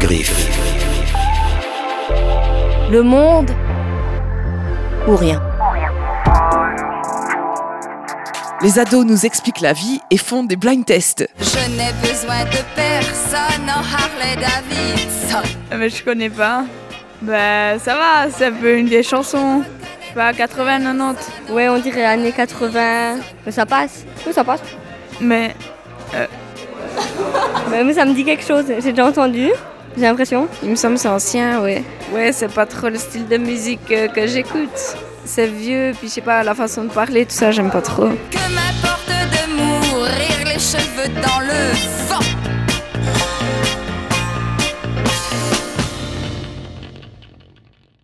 Riff. Le monde ou rien. Les ados nous expliquent la vie et font des blind tests. Je n'ai besoin de personne en Harley Davidson. Mais je connais pas. Bah ça va, c'est un peu une vieille chanson. Je sais pas, 80, 90. Ouais, on dirait années 80. Mais ça passe. Oui, ça passe. Mais Mais ça me dit quelque chose. J'ai déjà entendu. J'ai l'impression. Il me semble que c'est ancien, ouais. Ouais, c'est pas trop le style de musique que j'écoute. C'est vieux, puis je sais pas, la façon de parler, tout ça, j'aime pas trop. Que m'importe de mourir les cheveux dans le